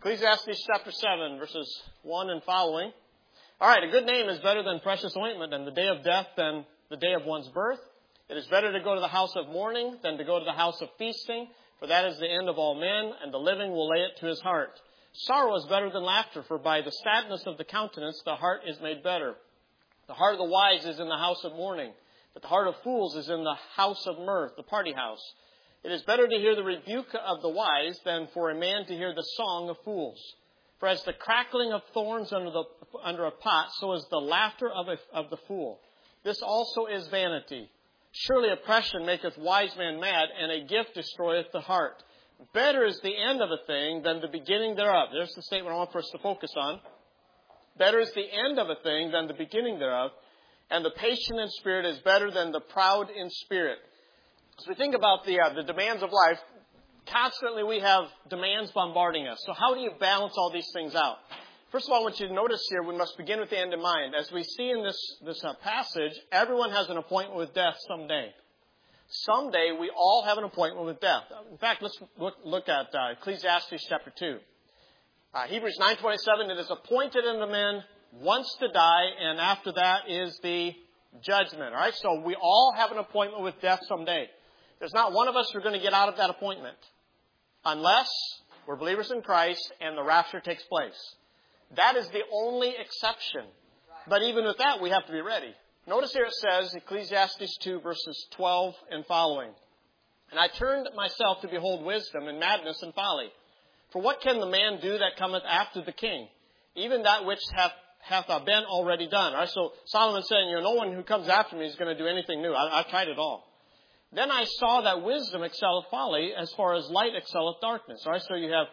Ecclesiastes chapter 7, verses 1 and following. All right, a good name is better than precious ointment, and the day of death than the day of one's birth. It is better to go to the house of mourning than to go to the house of feasting, for that is the end of all men, and the living will lay it to his heart. Sorrow is better than laughter, for by the sadness of the countenance the heart is made better. The heart of the wise is in the house of mourning, but the heart of fools is in the house of mirth, the party house. It is better to hear the rebuke of the wise than for a man to hear the song of fools. For as the crackling of thorns under a pot, so is the laughter of the fool. This also is vanity. Surely oppression maketh wise man mad, and a gift destroyeth the heart. Better is the end of a thing than the beginning thereof. There's the statement I want for us to focus on. Better is the end of a thing than the beginning thereof, and the patient in spirit is better than the proud in spirit. As we think about the demands of life, constantly we have demands bombarding us. So how do you balance all these things out? First of all, I want you to notice here, we must begin with the end in mind. As we see in this passage, everyone has an appointment with death someday. Someday we all have an appointment with death. In fact, let's look at Ecclesiastes chapter 2. Hebrews 9:27, it is appointed unto men once to die, and after that is the judgment. All right, so we all have an appointment with death someday. There's not one of us who are going to get out of that appointment unless we're believers in Christ and the rapture takes place. That is the only exception. But even with that, we have to be ready. Notice here it says, Ecclesiastes 2, verses 12 and following. And I turned myself to behold wisdom and madness and folly. For what can the man do that cometh after the king? Even that which hath been already done. All right, so Solomon's saying, no one who comes after me is going to do anything new. I've tried it all. Then I saw that wisdom excelleth folly as far as light excelleth darkness. All right, so you have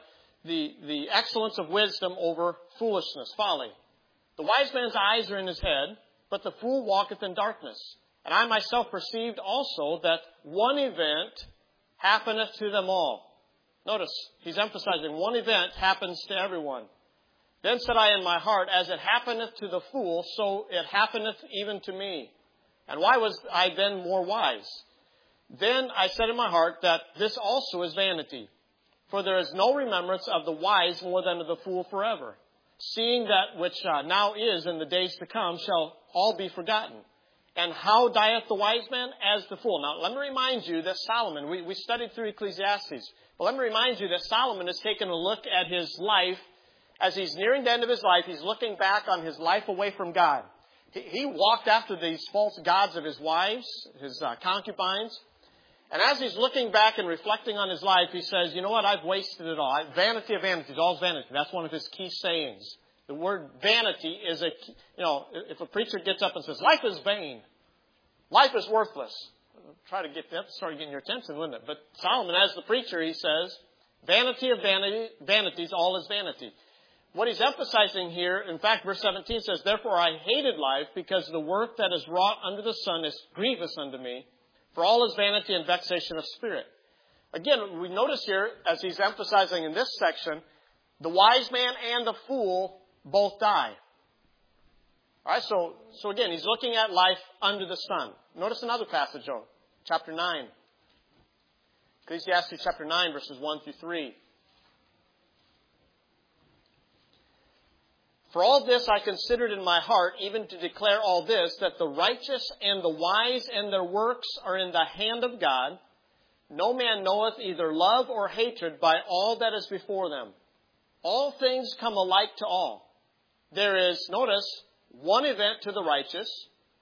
the excellence of wisdom over foolishness, folly. The wise man's eyes are in his head, but the fool walketh in darkness. And I myself perceived also that one event happeneth to them all. Notice, he's emphasizing one event happens to everyone. Then said I in my heart, as it happeneth to the fool, so it happeneth even to me. And why was I then more wise? Then I said in my heart that this also is vanity. For there is no remembrance of the wise more than of the fool forever. Seeing that which now is in the days to come shall all be forgotten. And how dieth the wise man? As the fool. Now, let me remind you that Solomon, we studied through Ecclesiastes, but let me remind you that Solomon has taken a look at his life. As he's nearing the end of his life, he's looking back on his life away from God. He walked after these false gods of his wives, his concubines. And as he's looking back and reflecting on his life, he says, you know what, I've wasted it all. Vanity of vanities, all's vanity. That's one of his key sayings. The word vanity is if a preacher gets up and says, life is vain, life is worthless, try to get that, start getting your attention, wouldn't it? But Solomon, as the preacher, he says, vanity of vanities, all is vanity. What he's emphasizing here, in fact, verse 17 says, therefore I hated life, because the work that is wrought under the sun is grievous unto me, for all is vanity and vexation of spirit. Again, we notice here, as he's emphasizing in this section, the wise man and the fool both die. All right, so again, he's looking at life under the sun. Notice another passage, though, chapter 9. Ecclesiastes chapter 9, verses 1 through 3. For all this I considered in my heart, even to declare all this, that the righteous and the wise and their works are in the hand of God. No man knoweth either love or hatred by all that is before them. All things come alike to all. There is, notice, one event to the righteous,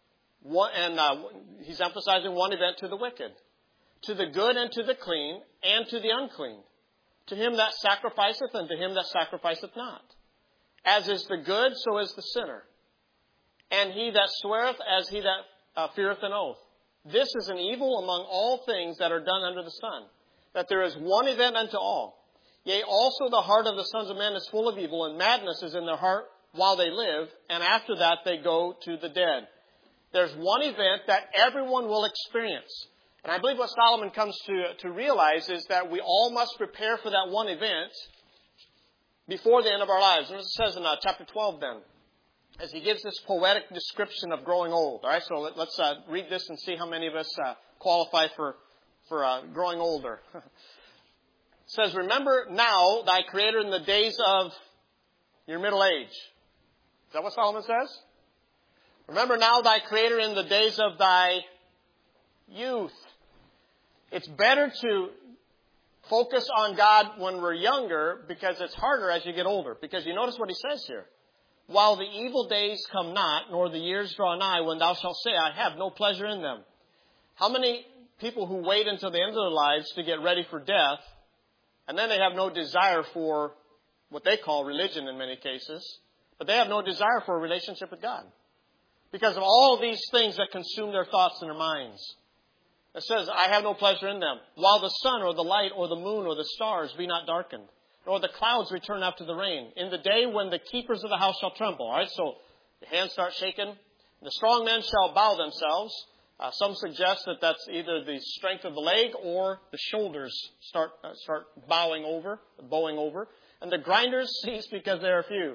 he's emphasizing one event to the wicked, to the good and to the clean, and to the unclean, to him that sacrificeth and to him that sacrificeth not. As is the good, so is the sinner. And he that sweareth, as he that feareth an oath. This is an evil among all things that are done under the sun, that there is one event unto all. Yea, also the heart of the sons of men is full of evil, and madness is in their heart while they live, and after that they go to the dead. There's one event that everyone will experience. And I believe what Solomon comes to realize is that we all must prepare for that one event before the end of our lives. And it says in chapter 12 then, as he gives this poetic description of growing old. All right, so let's read this and see how many of us qualify for growing older. It says, remember now thy Creator in the days of your middle age. Is that what Solomon says? Remember now thy Creator in the days of thy youth. It's better to focus on God when we're younger because it's harder as you get older. Because you notice what he says here. While the evil days come not, nor the years draw nigh, when thou shalt say, I have no pleasure in them. How many people who wait until the end of their lives to get ready for death, and then they have no desire for what they call religion in many cases, but they have no desire for a relationship with God because of all these things that consume their thoughts and their minds. It says, I have no pleasure in them. While the sun or the light or the moon or the stars be not darkened, nor the clouds return after the rain, in the day when the keepers of the house shall tremble. All right, so the hands start shaking. The strong men shall bow themselves. Some suggest that that's either the strength of the leg or the shoulders start bowing over. And the grinders cease because they are few.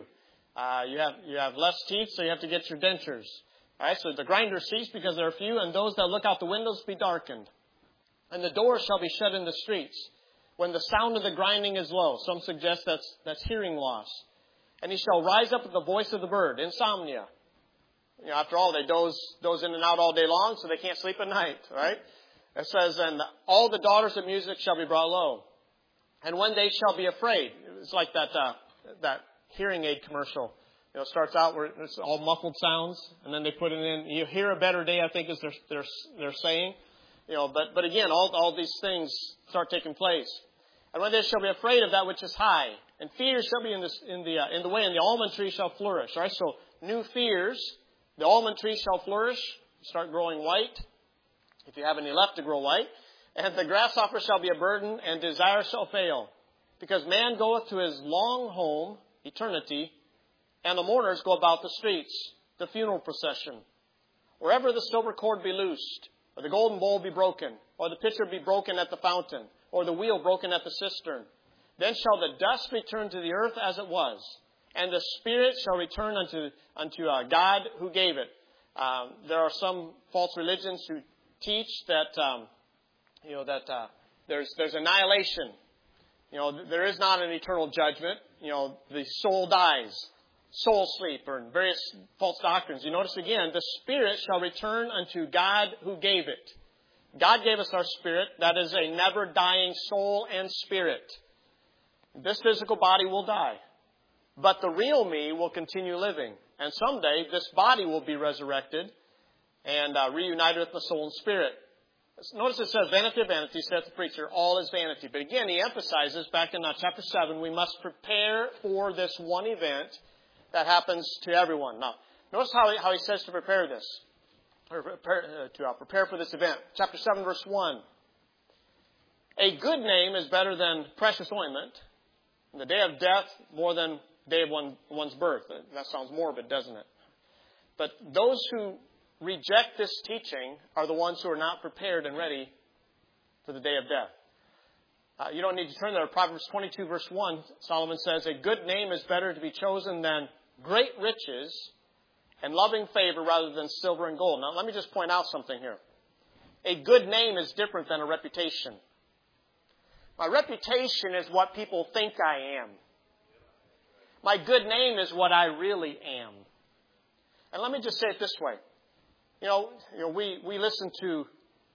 You have less teeth, so you have to get your dentures. All right, so the grinders cease because there are few, and those that look out the windows be darkened. And the doors shall be shut in the streets when the sound of the grinding is low. Some suggest that's hearing loss. And he shall rise up with the voice of the bird, insomnia. You know, after all, they doze in and out all day long, so they can't sleep at night, right? It says, and all the daughters of music shall be brought low. And when they shall be afraid, it's like that hearing aid commercial. You know, it starts out where it's all muffled sounds, and then they put it in. You hear a better day, I think, is they're saying. You know, but again, all these things start taking place. And when they shall be afraid of that which is high, and fears shall be in the way, and the almond tree shall flourish. All right, so new fears. The almond tree shall flourish, start growing white, if you have any left to grow white. And the grasshopper shall be a burden, and desire shall fail. Because man goeth to his long home, eternity, and the mourners go about the streets, the funeral procession. Wherever the silver cord be loosed, or the golden bowl be broken, or the pitcher be broken at the fountain, or the wheel broken at the cistern, then shall the dust return to the earth as it was. And the spirit shall return unto God who gave it. There are some false religions who teach that there's annihilation. You know, there is not an eternal judgment. You know, the soul dies, soul sleep, or various false doctrines. You notice again, the spirit shall return unto God who gave it. God gave us our spirit. That is a never dying soul and spirit. This physical body will die. But the real me will continue living. And someday this body will be resurrected and reunited with the soul and spirit. Notice it says, vanity of vanity, saith the preacher, all is vanity. But again, he emphasizes back in chapter 7, we must prepare for this one event that happens to everyone. Now, notice how he says to prepare this, or prepare for this event. Chapter 7, verse 1. A good name is better than precious ointment, and the day of death more than day of one's birth. That sounds morbid, doesn't it? But those who reject this teaching are the ones who are not prepared and ready for the day of death. You don't need to turn there. Proverbs 22, verse 1, Solomon says, a good name is better to be chosen than great riches and loving favor rather than silver and gold. Now, let me just point out something here. A good name is different than a reputation. My reputation is what people think I am. My good name is what I really am. And let me just say it this way. You know, we listen to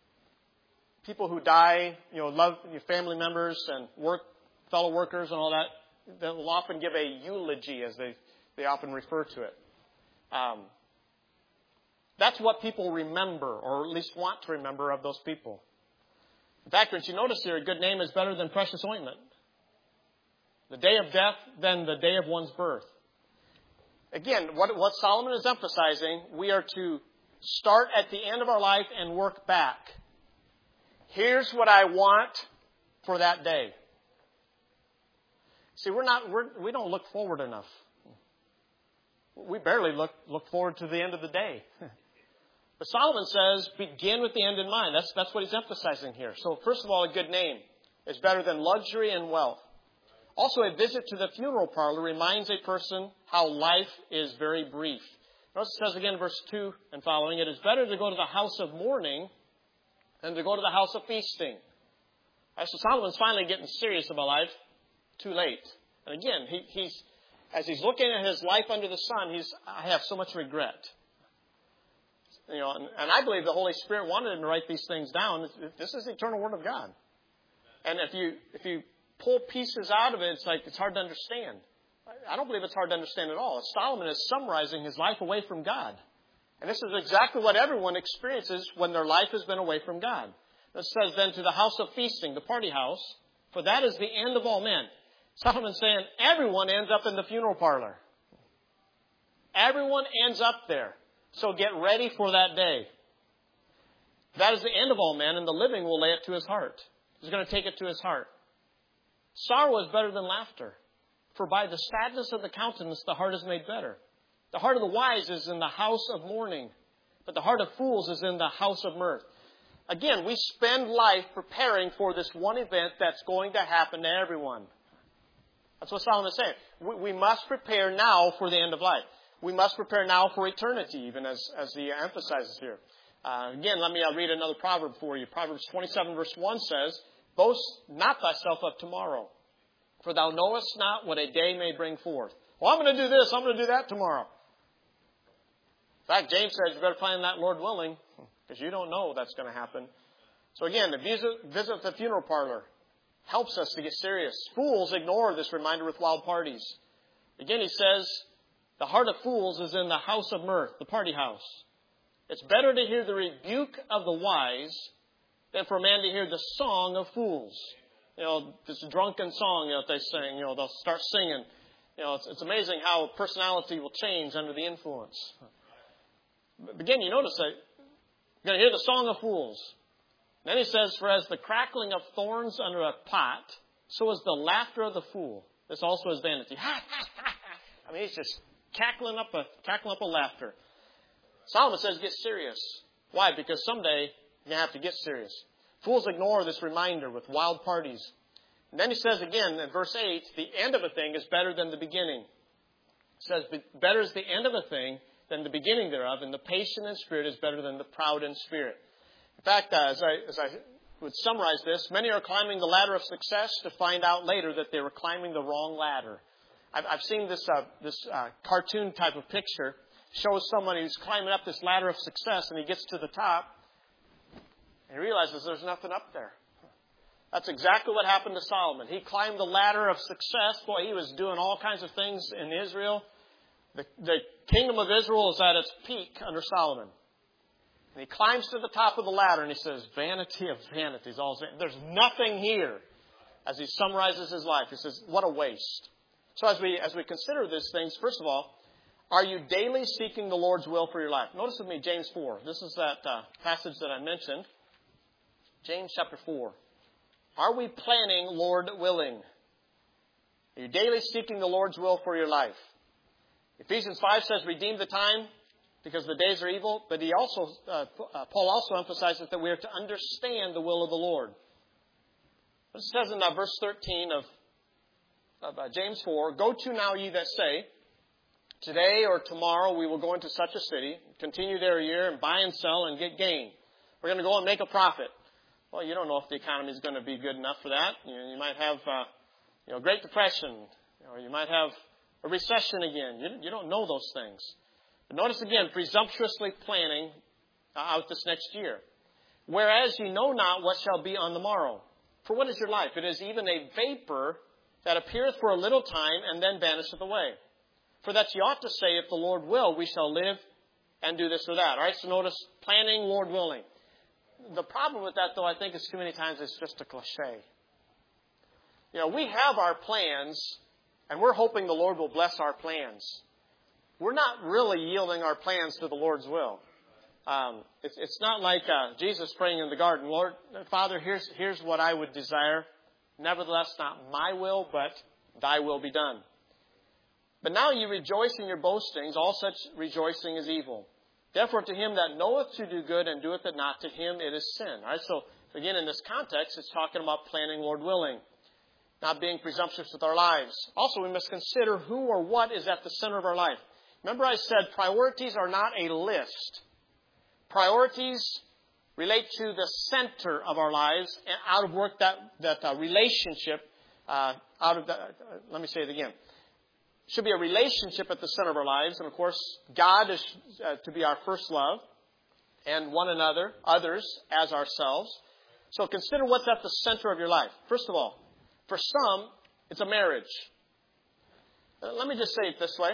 people who die, love your family members and fellow workers and all that. They will often give a eulogy, as they often refer to it. That's what people remember, or at least want to remember of those people. In fact, don't you notice here, a good name is better than precious ointment. The day of death than the day of one's birth. Again, what Solomon is emphasizing, we are to start at the end of our life and work back. Here's what I want for that day. See, we don't look forward enough. We barely look forward to the end of the day. But Solomon says, begin with the end in mind. That's what he's emphasizing here. So first of all, a good name is better than luxury and wealth. Also, a visit to the funeral parlor reminds a person how life is very brief. Notice it says again in verse 2 and following, it is better to go to the house of mourning than to go to the house of feasting. So Solomon's finally getting serious about life. Too late. And again, as he's looking at his life under the sun, I have so much regret. And I believe the Holy Spirit wanted him to write these things down. This is the eternal Word of God. And if you pull pieces out of it, it's hard to understand. I don't believe it's hard to understand at all. Solomon is summarizing his life away from God. And this is exactly what everyone experiences when their life has been away from God. It says then, to the house of feasting, the party house, for that is the end of all men. Solomon's saying everyone ends up in the funeral parlor. Everyone ends up there. So get ready for that day. That is the end of all men, and the living will lay it to his heart. He's going to take it to his heart. Sorrow is better than laughter, for by the sadness of the countenance the heart is made better. The heart of the wise is in the house of mourning, but the heart of fools is in the house of mirth. Again, we spend life preparing for this one event that's going to happen to everyone. That's what Solomon is saying. We must prepare now for the end of life. We must prepare now for eternity, even as he emphasizes here. Again, let me read another proverb for you. Proverbs 27 verse 1 says, boast not thyself of tomorrow, for thou knowest not what a day may bring forth. Well, I'm going to do this, I'm going to do that tomorrow. In fact, James says you better plan that, Lord willing, because you don't know that's going to happen. So again, to visit the funeral parlor helps us to get serious. Fools ignore this reminder with wild parties. Again, he says, the heart of fools is in the house of mirth, the party house. It's better to hear the rebuke of the wise than for a man to hear the song of fools. This drunken song that they sing, they'll start singing. It's amazing how personality will change under the influence. But again, you notice that you're going to hear the song of fools. Then he says, for as the crackling of thorns under a pot, so is the laughter of the fool. This also is vanity. I mean, he's just cackling up a laughter. Solomon says, get serious. Why? Because someday you're going to have to get serious. Fools ignore this reminder with wild parties. And then he says again in verse 8, the end of a thing is better than the beginning. It says, better is the end of a thing than the beginning thereof, and the patient in spirit is better than the proud in spirit. In fact, as I would summarize this, many are climbing the ladder of success to find out later that they were climbing the wrong ladder. I've seen this cartoon type of picture. Shows somebody who's climbing up this ladder of success, and he gets to the top, and he realizes there's nothing up there. That's exactly what happened to Solomon. He climbed the ladder of success. Boy, he was doing all kinds of things in Israel. The kingdom of Israel is at its peak under Solomon. And he climbs to the top of the ladder and he says, vanity of vanities. There's nothing here. As he summarizes his life, he says, what a waste. So as we consider these things, first of all, are you daily seeking the Lord's will for your life? Notice with me James 4. This is that passage that I mentioned. James chapter 4. Are we planning Lord willing? Are you daily seeking the Lord's will for your life? Ephesians 5 says, redeem the time because the days are evil. But Paul also emphasizes that we are to understand the will of the Lord. It says in verse 13 of James 4, go to now ye that say, today or tomorrow we will go into such a city, continue there a year and buy and sell and get gain. We're going to go and make a profit. Well, you don't know if the economy is going to be good enough for that. You might have Great Depression, or you might have a recession again. You don't know those things. But notice again, presumptuously planning out this next year. Whereas you know not what shall be on the morrow. For what is your life? It is even a vapor that appeareth for a little time and then vanisheth away. For that ye ought to say, if the Lord will, we shall live and do this or that. All right, so notice, planning, Lord willing. The problem with that, though, I think is too many times it's just a cliche. We have our plans, and we're hoping the Lord will bless our plans. We're not really yielding our plans to the Lord's will. It's not like Jesus praying in the garden, Lord, Father, here's what I would desire. Nevertheless, not my will, but thy will be done. But now you rejoice in your boastings. All such rejoicing is evil. Therefore, to him that knoweth to do good and doeth it not, to him it is sin. All right, so again, in this context, it's talking about planning, Lord willing, not being presumptuous with our lives. Also, we must consider who or what is at the center of our life. Remember I said priorities are not a list. Priorities relate to the center of our lives, and out of work that relationship, let me say it again. Should be a relationship at the center of our lives. And of course, God is to be our first love, and one another, others as ourselves. So consider what's at the center of your life. First of all, for some, it's a marriage. Let me just say it this way.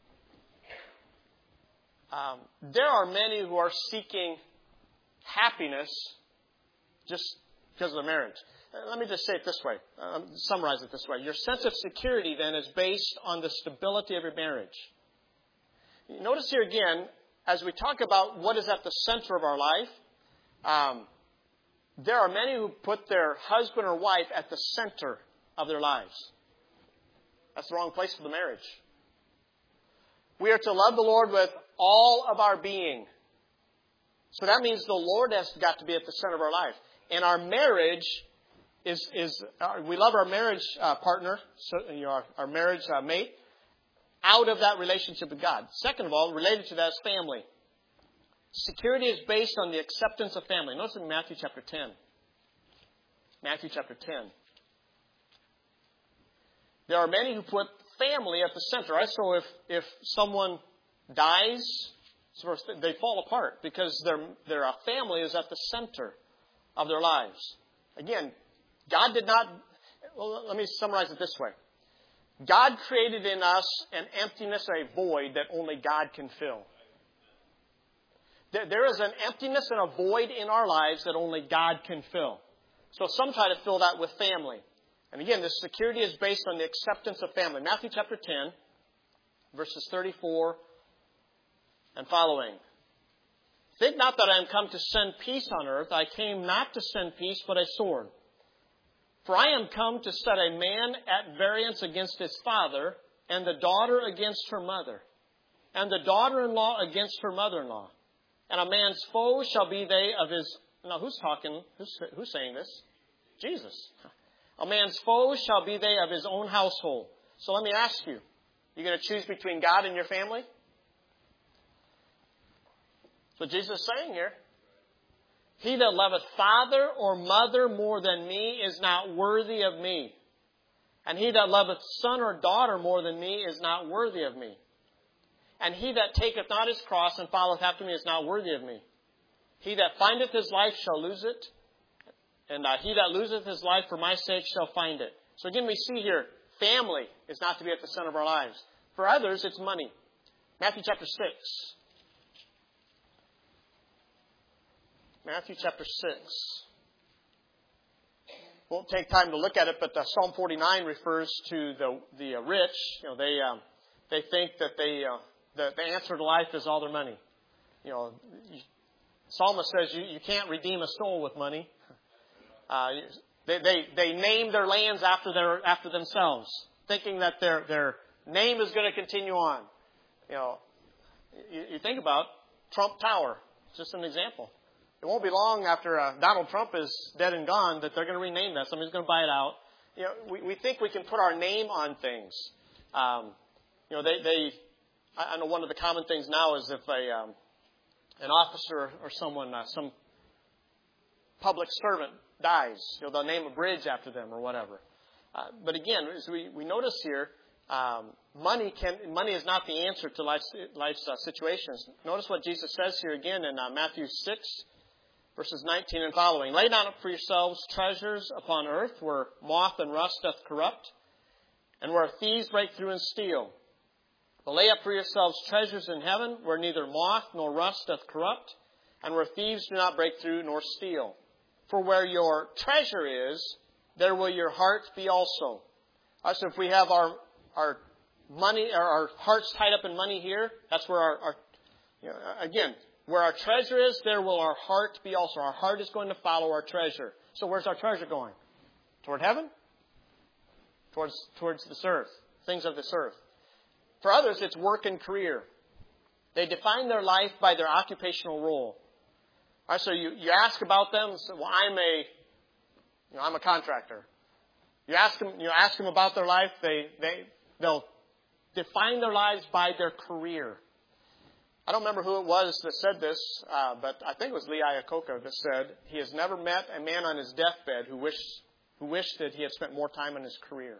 There are many who are seeking happiness just because of the marriage. Let me just say it this way, summarize it this way. Your sense of security then is based on the stability of your marriage. Notice here again, as we talk about what is at the center of our life, there are many who put their husband or wife at the center of their lives. That's the wrong place for the marriage. We are to love the Lord with all of our being. So that means the Lord has got to be at the center of our life. And our marriage we love our marriage partner, our marriage mate, out of that relationship with God. Second of all, related to that is family. Security is based on the acceptance of family. Notice in Matthew chapter 10. Matthew chapter 10. There are many who put family at the center. Right? So if someone dies, they fall apart because their family is at the center of their lives. Again, God did not... Well, let me summarize it this way. God created in us an emptiness, a void that only God can fill. There is an emptiness and a void in our lives that only God can fill. So some try to fill that with family. And again, this security is based on the acceptance of family. Matthew chapter 10, verses 34 and following. Think not that I am come to send peace on earth. I came not to send peace, but a sword. For I am come to set a man at variance against his father, and the daughter against her mother, and the daughter-in-law against her mother-in-law. And a man's foe shall be they of his... Now, who's talking? Who's saying this? Jesus. A man's foe shall be they of his own household. So let me ask you, you're going to choose between God and your family? That's what Jesus is saying here. He that loveth father or mother more than me is not worthy of me. And he that loveth son or daughter more than me is not worthy of me. And he that taketh not his cross and followeth after me is not worthy of me. He that findeth his life shall lose it. And he that loseth his life for my sake shall find it. So again, we see here, family is not to be at the center of our lives. For others, it's money. Matthew chapter 6. Matthew chapter 6. Won't take time to look at it, but Psalm 49 refers to the rich. You know, they think that the answer to life is all their money. You know, Psalmist says you can't redeem a soul with money. They name their lands after themselves, thinking that their name is going to continue on. You know, you think about Trump Tower, just an example. It won't be long after Donald Trump is dead and gone that they're going to rename that. Somebody's going to buy it out. You know, we think we can put our name on things. You know, I know one of the common things now is if an officer or someone, some public servant dies, you know, they'll name a bridge after them or whatever. But again, as we notice here, money is not the answer to life's situations. Notice what Jesus says here again in Matthew 6. Verses 19 and following. Lay not up for yourselves treasures upon earth, where moth and rust doth corrupt, and where thieves break through and steal. But lay up for yourselves treasures in heaven, where neither moth nor rust doth corrupt, and where thieves do not break through nor steal. For where your treasure is, there will your heart be also. So if we have our money, or our hearts tied up in money here, that's where our again, where our treasure is, there will our heart be also. Our heart is going to follow our treasure. So where's our treasure going? Toward heaven? Towards this earth. Things of this earth. For others, it's work and career. They define their life by their occupational role. All right, so you ask about them. So, well, I'm a contractor. You ask them about their life. They'll define their lives by their career. I don't remember who it was that said this, but I think it was Lee Iacocca that said, he has never met a man on his deathbed who wished that he had spent more time in his career.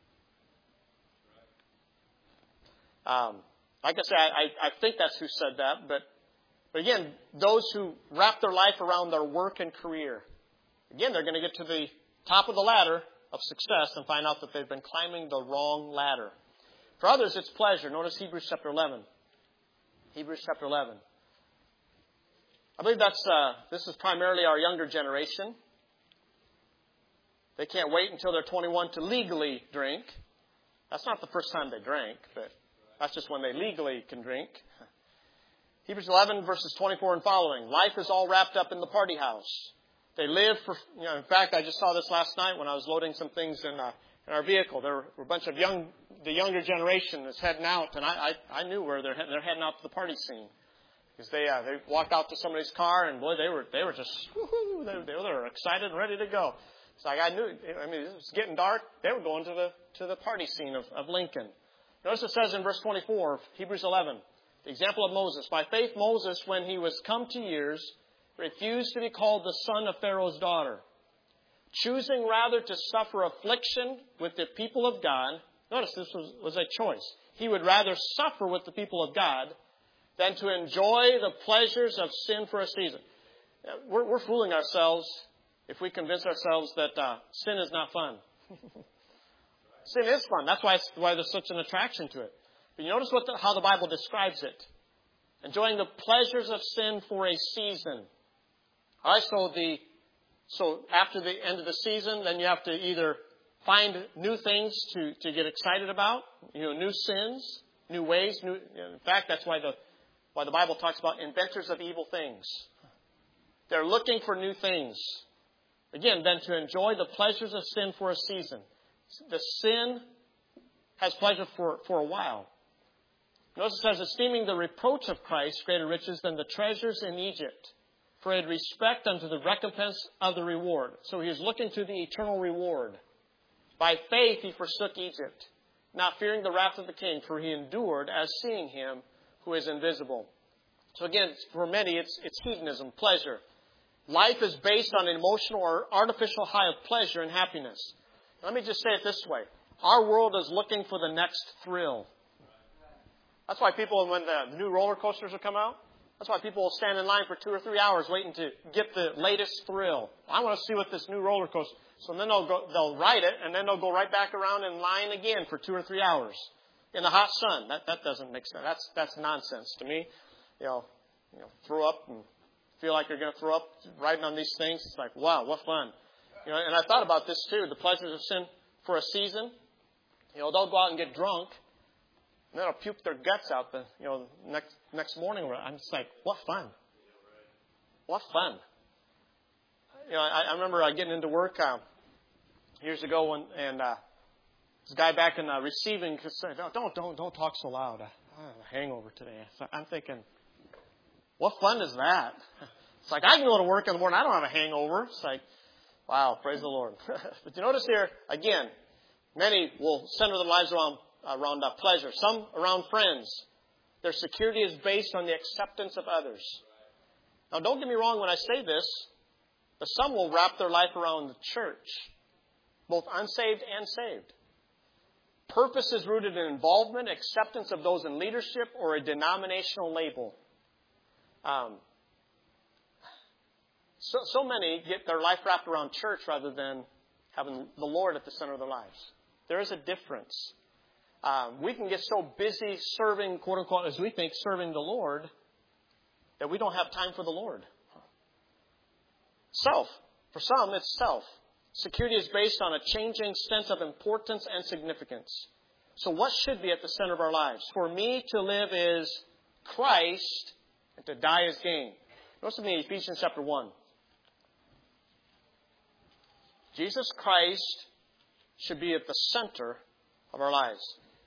Like I said, I think that's who said that, but again, those who wrap their life around their work and career, again, they're going to get to the top of the ladder of success and find out that they've been climbing the wrong ladder. For others, it's pleasure. Notice Hebrews chapter 11. Hebrews chapter 11. I believe this is primarily our younger generation. They can't wait until they're 21 to legally drink. That's not the first time they drank, but that's just when they legally can drink. Hebrews 11, verses 24 and following. Life is all wrapped up in the party house. They live for, in fact, I just saw this last night when I was loading some things in our vehicle. There were a bunch of the younger generation that's heading out, and I knew where they're heading out to the party scene. Because they walked out to somebody's car, and boy, they were just, woohoo, they were excited and ready to go. It's like I knew, it was getting dark. They were going to the party scene of Lincoln. Notice it says in verse 24 of Hebrews 11, the example of Moses. By faith, Moses, when he was come to years, refused to be called the son of Pharaoh's daughter, choosing rather to suffer affliction with the people of God. Notice this was a choice. He would rather suffer with the people of God than to enjoy the pleasures of sin for a season. We're fooling ourselves if we convince ourselves that sin is not fun. Sin is fun. That's why there's such an attraction to it. But you notice how the Bible describes it. Enjoying the pleasures of sin for a season. All right, so after the end of the season, then you have to either find new things to get excited about, new sins, new ways. In fact, that's why the Bible talks about inventors of evil things. They're looking for new things. Again, then to enjoy the pleasures of sin for a season. The sin has pleasure for a while. Notice it says, esteeming the reproach of Christ greater riches than the treasures in Egypt, for he had respect unto the recompense of the reward. So he is looking to the eternal reward. By faith he forsook Egypt, not fearing the wrath of the king, for he endured as seeing him who is invisible. So again, for many, it's hedonism, pleasure. Life is based on an emotional or artificial high of pleasure and happiness. Let me just say it this way. Our world is looking for the next thrill. That's why people, when the new roller coasters will come out, that's why people will stand in line for 2 or 3 hours waiting to get the latest thrill. I want to see what this new roller coaster. So then they'll ride it, and then they'll go right back around in line again for 2 or 3 hours in the hot sun. That doesn't make sense. That's nonsense to me. Throw up and feel like you're going to throw up riding on these things. It's like, wow, what fun. And I thought about this too. The pleasures of sin for a season. They'll go out and get drunk. And then they'll puke their guts out next morning. I'm just like, what fun. What fun. I remember getting into work years ago this guy back in receiving said, don't talk so loud. I have a hangover today. So I'm thinking, what fun is that? It's like, I can go to work in the morning. I don't have a hangover. It's like, wow, praise the Lord. But you notice here, again, many will center their lives around pleasure. Some around friends. Their security is based on the acceptance of others. Now, don't get me wrong when I say this, but some will wrap their life around the church, both unsaved and saved. Purpose is rooted in involvement, acceptance of those in leadership, or a denominational label. So many get their life wrapped around church rather than having the Lord at the center of their lives. There is a difference. We can get so busy serving, quote unquote, as we think, serving the Lord, that we don't have time for the Lord. Self. For some, it's self. Security is based on a changing sense of importance and significance. So what should be at the center of our lives? For me, to live is Christ, and to die is gain. Notice with me Ephesians chapter 1. Jesus Christ should be at the center of our lives.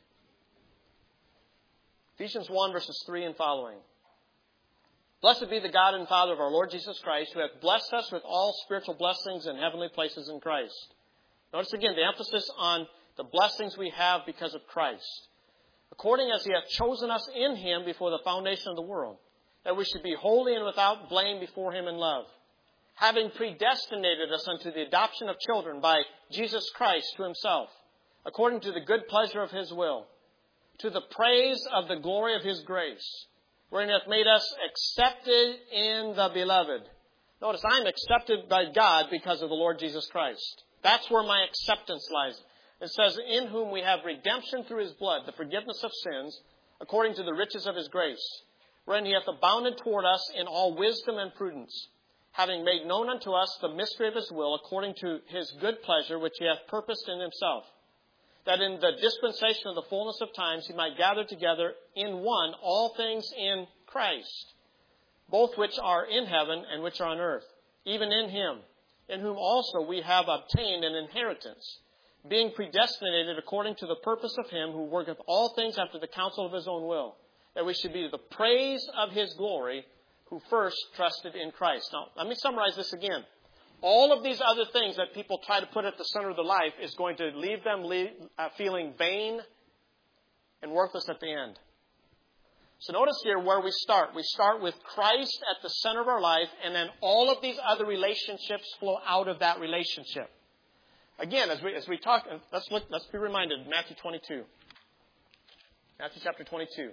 Ephesians 1, verses 3 and following. Blessed be the God and Father of our Lord Jesus Christ, who hath blessed us with all spiritual blessings in heavenly places in Christ. Notice again the emphasis on the blessings we have because of Christ. according as he hath chosen us in him before the foundation of the world, that we should be holy and without blame before him in love, having predestinated us unto the adoption of children by Jesus Christ to himself, according to the good pleasure of his will, to the praise of the glory of his grace, wherein he hath made us accepted in the beloved. Notice, I'm accepted by God because of the Lord Jesus Christ. That's where my acceptance lies. It says, in whom we have redemption through his blood, the forgiveness of sins, according to the riches of his grace, wherein he hath abounded toward us in all wisdom and prudence, having made known unto us the mystery of his will, according to his good pleasure, which he hath purposed in himself, that in the dispensation of the fullness of times he might gather together in one all things in Christ, both which are in heaven and which are on earth, even in him, in whom also we have obtained an inheritance, being predestinated according to the purpose of him who worketh all things after the counsel of his own will, that we should be to the praise of his glory, who first trusted in Christ. Now, let me summarize this again. All of these other things that people try to put at the center of their life is going to leave them feeling vain and worthless at the end. So notice here where we start. We start with Christ at the center of our life, and then all of these other relationships flow out of that relationship. Again, as we talk, let's be reminded, Matthew 22. Matthew chapter 22.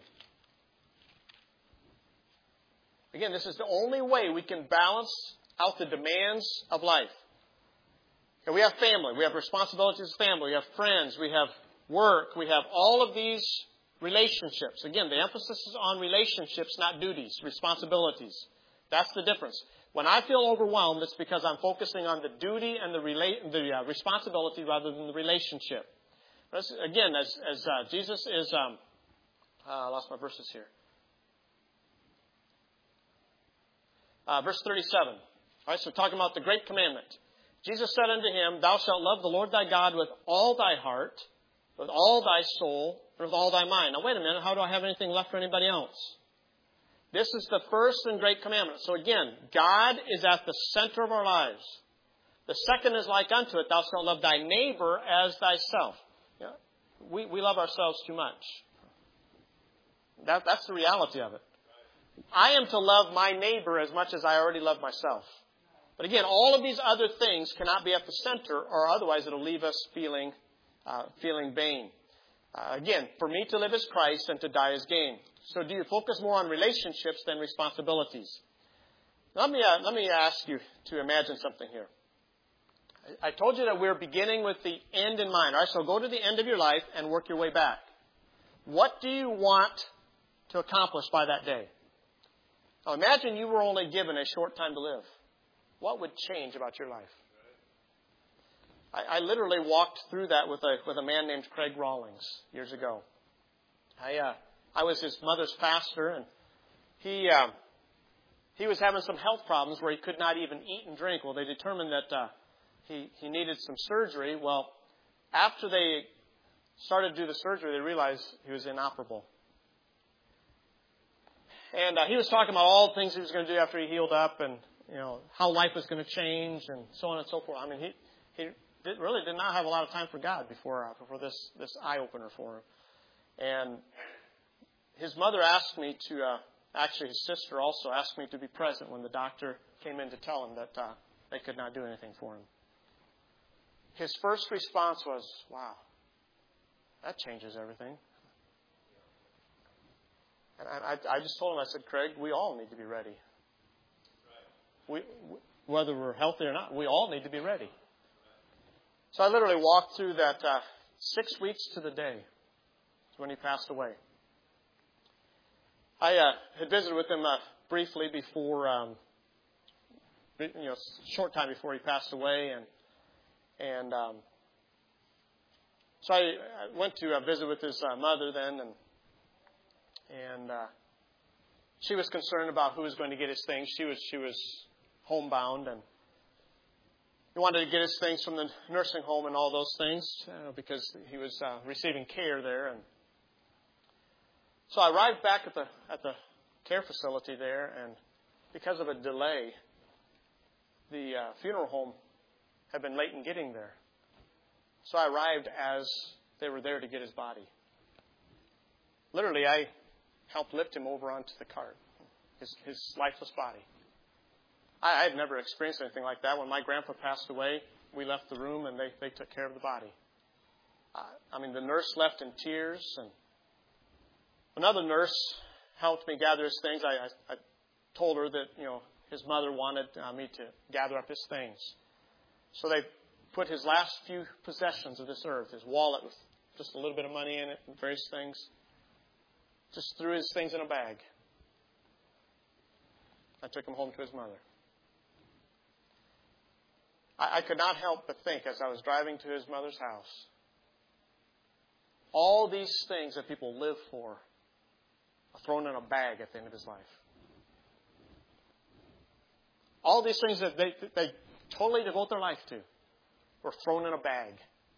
Again, this is the only way we can balance out the demands of life. Okay, we have family. We have responsibilities as family. We have friends. We have work. We have all of these relationships. Again, the emphasis is on relationships, not duties, responsibilities. That's the difference. When I feel overwhelmed, it's because I'm focusing on the duty and the responsibility rather than the relationship. Again, as Jesus is... I lost my verses here. Verse 37. All right, so talking about the great commandment. Jesus said unto him, Thou shalt love the Lord thy God with all thy heart, with all thy soul, and with all thy mind. Now, wait a minute. How do I have anything left for anybody else? This is the first and great commandment. So again, God is at the center of our lives. The second is like unto it, Thou shalt love thy neighbor as thyself. Yeah, we love ourselves too much. That's the reality of it. I am to love my neighbor as much as I already love myself. But again, all of these other things cannot be at the center, or otherwise it'll leave us feeling vain. Again, for me to live as Christ and to die as gain. So do you focus more on relationships than responsibilities? Let me ask you to imagine something here. I told you that we're beginning with the end in mind. All right, so go to the end of your life and work your way back. What do you want to accomplish by that day? Now imagine you were only given a short time to live. What would change about your life? I literally walked through that with a man named Craig Rawlings years ago. I was his mother's pastor, and he was having some health problems where he could not even eat and drink. Well, they determined that he needed some surgery. Well, after they started to do the surgery, they realized he was inoperable. And he was talking about all the things he was going to do after he healed up, and how life was going to change, and so on and so forth. I mean, he really did not have a lot of time for God before this eye opener for him. And his mother asked me to, actually his sister also asked me to be present when the doctor came in to tell him that they could not do anything for him. His first response was, "Wow, that changes everything." And I just told him, I said, "Craig, we all need to be ready. Whether we're healthy or not, we all need to be ready." So I literally walked through that 6 weeks to the day when he passed away. I had visited with him briefly before, short time before he passed away, and so I went to visit with his mother then, and she was concerned about who was going to get his things. She was homebound, and he wanted to get his things from the nursing home and all those things because he was receiving care there. And so I arrived back at the care facility there, and because of a delay, the funeral home had been late in getting there. So I arrived as they were there to get his body. literally, I helped lift him over onto the cart, his lifeless body. I had never experienced anything like that. When my grandpa passed away, we left the room and they took care of the body. The nurse left in tears, and another nurse helped me gather his things. I told her that, his mother wanted me to gather up his things. So they put his last few possessions of this earth, his wallet with just a little bit of money in it and various things, just threw his things in a bag. I took him home to his mother. I could not help but think as I was driving to his mother's house, all these things that people live for are thrown in a bag at the end of his life. All these things that they totally devote their life to were thrown in a bag.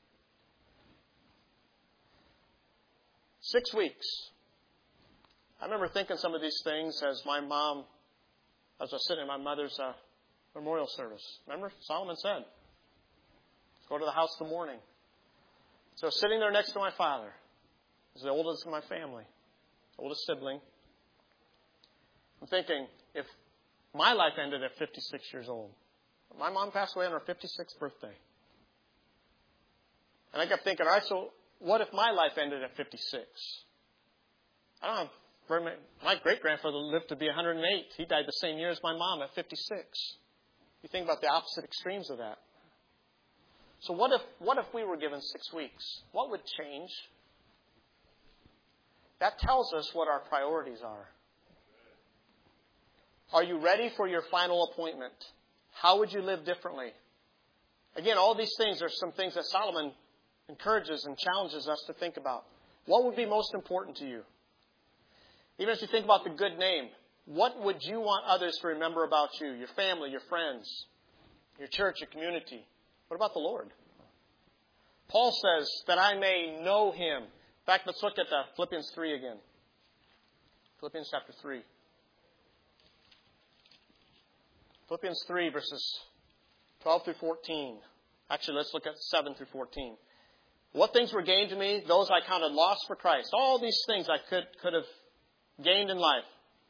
6 weeks. I remember thinking some of these things as I was sitting in my mother's memorial service. Remember? Solomon said, go to the house of the mourning. So sitting there next to my father, he's the oldest of my family, oldest sibling. I'm thinking, if my life ended at 56 years old, my mom passed away on her 56th birthday. And I kept thinking, all right, so what if my life ended at 56? I don't know. My great-grandfather lived to be 108. He died the same year as my mom at 56. You think about the opposite extremes of that. So what if we were given 6 weeks? What would change? That tells us what our priorities are. Are you ready for your final appointment? How would you live differently? Again, all these things are some things that Solomon encourages and challenges us to think about. What would be most important to you? Even as you think about the good name, what would you want others to remember about you, your family, your friends, your church, your community? What about the Lord? Paul says that I may know Him. In fact, let's look at Philippians 3 again. Philippians chapter 3. Philippians 3, verses 12 through 14. Actually, let's look at 7 through 14. What things were gained to me, those I counted loss for Christ. All these things I could have gained in life.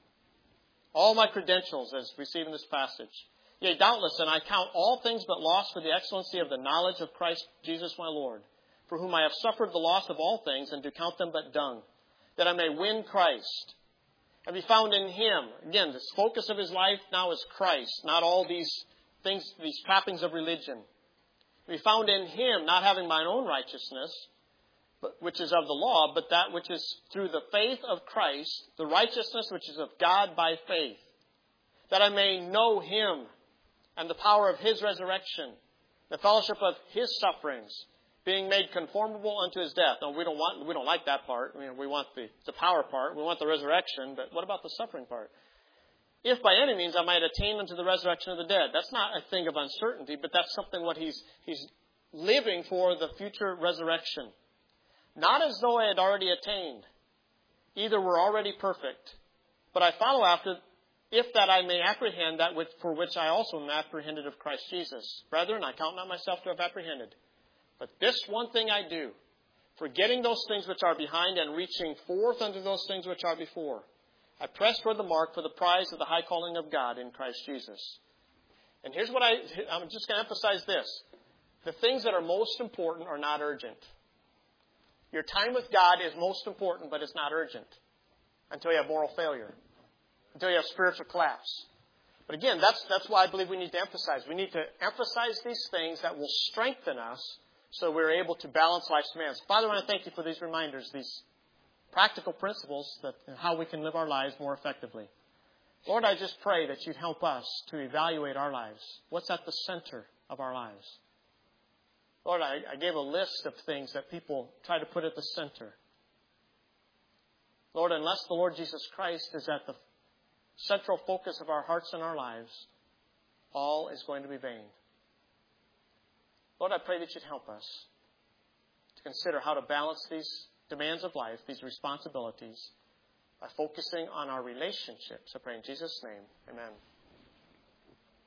All my credentials, as we see in this passage. Yea, doubtless, and I count all things but loss for the excellency of the knowledge of Christ Jesus my Lord, for whom I have suffered the loss of all things, and do count them but dung, that I may win Christ, and be found in Him. Again, the focus of his life now is Christ, not all these things, these trappings of religion. Be found in Him, not having mine own righteousness, which is of the law, but that which is through the faith of Christ, the righteousness which is of God by faith, that I may know Him and the power of His resurrection, the fellowship of His sufferings, being made conformable unto His death. Now, we don't like that part. We want the power part. We want the resurrection, but what about the suffering part? If by any means I might attain unto the resurrection of the dead. That's not a thing of uncertainty, but that's something what he's living for, the future resurrection. Not as though I had already attained. Either were already perfect. But I follow after, if that I may apprehend that for which I also am apprehended of Christ Jesus. Brethren, I count not myself to have apprehended. But this one thing I do, forgetting those things which are behind and reaching forth unto those things which are before. I press toward the mark for the prize of the high calling of God in Christ Jesus. And here's what I'm just going to emphasize this. The things that are most important are not urgent. Your time with God is most important, but it's not urgent until you have moral failure, until you have spiritual collapse. But again, that's why I believe we need to emphasize. We need to emphasize these things that will strengthen us so we're able to balance life's demands. Father, I want to thank You for these reminders, these practical principles that how we can live our lives more effectively. Lord, I just pray that You'd help us to evaluate our lives. What's at the center of our lives? Lord, I gave a list of things that people try to put at the center. Lord, unless the Lord Jesus Christ is at the central focus of our hearts and our lives, all is going to be vain. Lord, I pray that You'd help us to consider how to balance these demands of life, these responsibilities, by focusing on our relationships. I pray in Jesus' name. Amen.